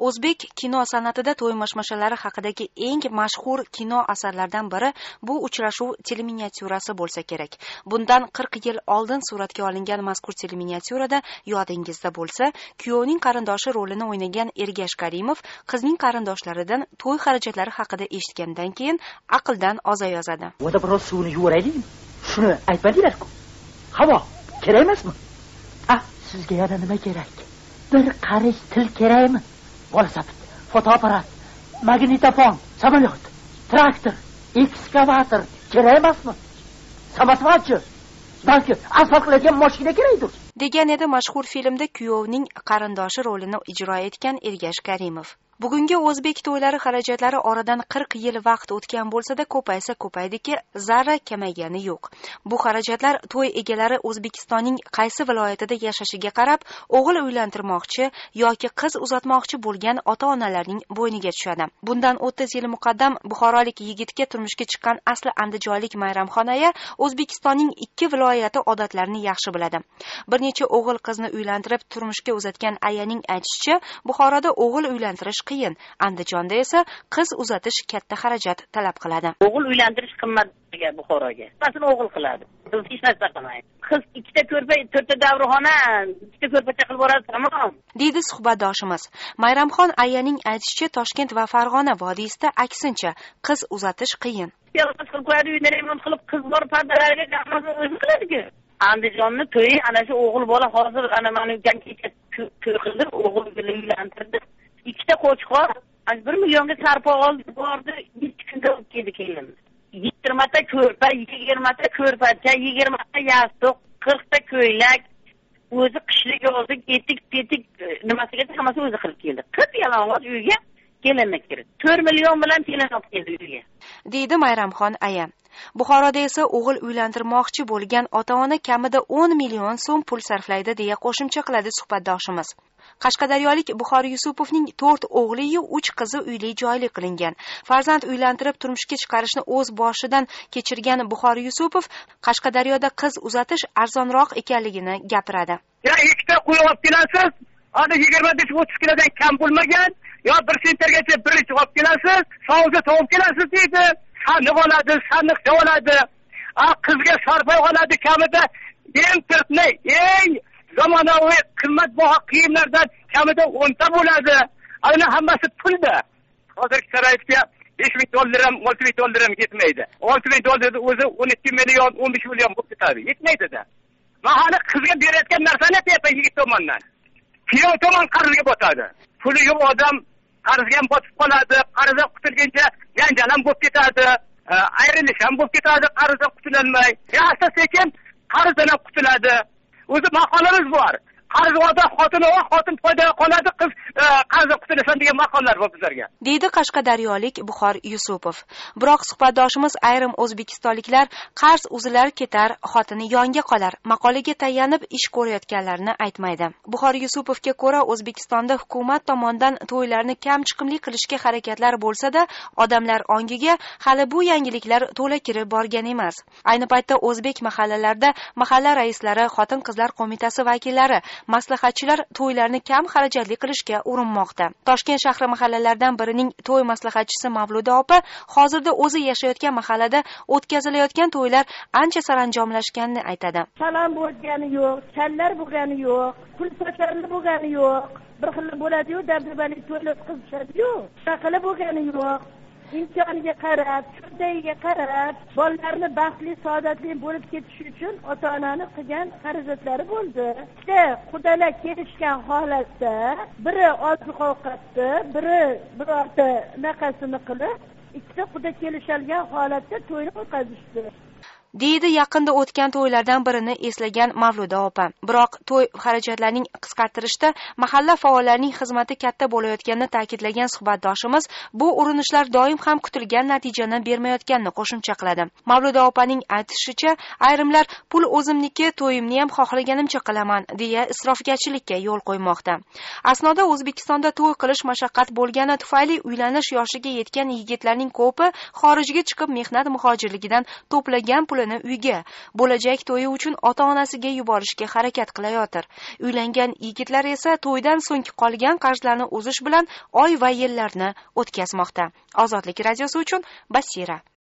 O'zbek kino san'atida to'y mashmashalari haqidagi eng mashhur kino asarlardan biri bu uchrashuv teleminiatyurasi bo'lsa kerak. Bundan 40 yil oldin suratga olingan mazkur teleminiatyurada yodingizda bo'lsa, kuyovning qarindoshi rolini o'ynagan Ergash Karimov qizning qarindoshlaridan to'y xarajatlari haqida eshitgandan keyin aqldan oza yozadi. O'da biroz suvni yuvaraylikmi? Shuni aytmadinglar-ku. Havo kerak emasmi? Sizga yana nima kerak? Bir qarish til kerakmi? Velosiped, fotoapparat, magnitofon, samolyot, traktor, ekskavator kerak emasmi? Samotsvachchi, balki asfalt qiladigan mashina kerakdir. Degan edi mashhur filmda kuyovning qarindoshi rolini ijro etgan Ergash Karimov. Bugungi o'zbek to'ylari xarajatlari oradan 40 yil vaqt o'tgan bo'lsa-da, ko'paysa ko'paydiki, zarra kamaygani yo'q. Bu xarajatlar to'y egalari O'zbekistonning qaysi viloyatida yashashiga qarab, o'g'il uylantirmoqchi yoki qiz uzatmoqchi bo'lgan ota-onalarning bo'yniga tushadi. Bundan 30 yil muqaddam buxorolik yigitga turmushga chiqqan asli andijonlik Mayramxon aya O'zbekistonning 2 viloyati odatlarini yaxshi biladi. Bir necha o'g'il qizni uylantirib turmushga uzatgan ayaning aytishicha, Buxoroda o'g'il uylantirish qiyin, Andijonda esa qiz uzatish katta xarajat talab qiladi. O'g'il uylantirish qimmat Buxoroga. Masini o'g'il qiladi. Biz hech narsa qilmaymiz. Qiz 2 ta ko'rpa, 4 ta davrxona, 2 ta ko'rpacha qilib boradi, tamom. Deydi suhbatdoshimiz. Mayramxon ayaning aytishicha, Toshkent va Farg'ona vodiysida aksincha qiz uzatish qiyin. Yolg'iz qilib qo'yadi, uyni remont qilib qiz bor pardalariga hammasi o'zi qiladi-ku. Andijonni to'yi ana shu o'g'il bola hozir ana mana to'y qildi, o'g'il uylantirdi. 2 ta qo'chqor 1 millionga sarpo oldi, bordi, 7 kunda o'tdi keyin. 20 ta ko'rpa, 20 ta ko'rpacha, 20 ta yastoq, 40 ta ko'ylak, o'zi qishlik yozlik, etik, nimasiga hammasi o'zi qilib keldi. 40 yalang'och uyga kelinni kirdi. 4 million bilan kelin olib keldi uyga. Deydi Mayramxon aya. Buxoroda esa o'g'il uylantirmoqchi bo'lgan ota-ona kamida 10 million so'm pul sarflaydi deya qo'shimcha qiladi suhbatdoshimiz. Qashqadaryolik Buxoriy Yusupovning 4 o'g'li-yu 3 qizi uyli joyli qilingan. Farzand uylantirib turmushga chiqarishni o'z boshidan kechirgan Buxoriy Yusupov Qashqadaryoda qiz uzatish arzonroq ekanligini gapiradi. Ya ikkita qo'y olib kelasiz, hali 25-30 kilodan kam bo'lmagan, yo 1 sentrgacha bir ish olib kelasiz, savza topib kelasiz deydi. Sandiq oladi, sandiq oladi. Qizga sarpoy oladi kamida eng turtni, eng zamonaviy qimmatbaho kiyimlardan kamida 10 ta bo'ladi. Ana hammasi pulda. Hozirgi sharoitga $5,000 ham, $6,000 ham yetmaydi. $6,000 o'zi 12 million, 15 million bo'lib ketadi. Yetmaydi-da. Mahali qizga berayotgan narsani aytayapman yigit tomondan. Kuyov tomon qarzga botadi. Puli yo'q odam qarzga ham botib qoladi. Qarzdan qutulguncha janjal ham bo'lib ketadi. Ayrilish ham bo'lib ketadi, qarzdan qutulolmay. Asta sekin qarzdan ham qutuladi. O'zi maqolamiz bor. Qarz odam xotin foyda qoladi, qiz qarzdan qutulasan degan maqollar bor bizlarga. Deydi Qashqadaryolik Buxor Yusupov. Biroq suhbatdoshimiz ayrim o'zbekistonliklar qarz uzilar ketar, xotini yonga qolar maqolaga tayanib ish ko'rayotganlarini aytmaydi. Buxor Yusupovga ko'ra O'zbekistonda hukumat tomonidan to'ylarni kam chiqimli qilishga harakatlar bo'lsa-da, odamlar ongiga hali bu yangiliklar to'la kirib borgan emas. Ayni paytda o'zbek mahallalarida mahalla raislari, xotin-qizlar qo'mitasi vakillari, maslahatchilar to'ylarni kam xarajatli qilishga urinmoqda. Toshkent shahri mahallalaridan birining to'y maslahatchisi Mavluda opa hozirda o'zi yashayotgan mahallada o'tkazilayotgan to'ylar ancha saranjomlashganini aytadi. Salom bo'lgani yo'q, challar bo'lgani yo'q, pul sochari bo'lgani yo'q. Bir xil bo'ladi-yu, dabdabali to'ylar qilishadi-yu. Shaqili bo'lgani yo'q. Imkoniga qarab, shundayiga qarab, bolalarni baxtli, saodatli bo'lib ketish uchun ota-onani qilgan xarajatlari bo'ldi. Ikkita qudalar kelishgan holatda, biri oziq-ovqatni, biri birorta naqasini qilib, ikkita quda kelishalgan holatda to'yni o'tkazishdi. Deydi yaqinda o'tgan to'ylardan birini eslagan Mavluda opa. Biroq to'y xarajatlarining qisqartirishda mahalla faollarining xizmati katta bo'layotganini ta'kidlagan suhbatdoshimiz bu urinishlar doim ham kutilgan natijani bermayotganini qo'shimcha qiladi. Mavluda opaning aytishicha, ayrimlar pul o'zimniki, to'yimni ham xohlaganimcha qilaman deya isrofgarchilikka yo'l qo'ymoqda. Asnoda O'zbekistonda to'y qilish mashaqqat bo'lgani tufayli uylanish yoshiga yetgan yigitlarning ko'pi xorijga chiqib mehnat muhojirligidan to'plagan pul o'g'lini uyga, bo'lajak to'yi uchun ota-onasiga yuborishga harakat qilayotir. Uylangan yigitlar esa to'ydan so'ng qolgan qarzlarni uzish bilan oy va yillarni o'tkazmoqda. Ozodlik radiosi uchun Basira.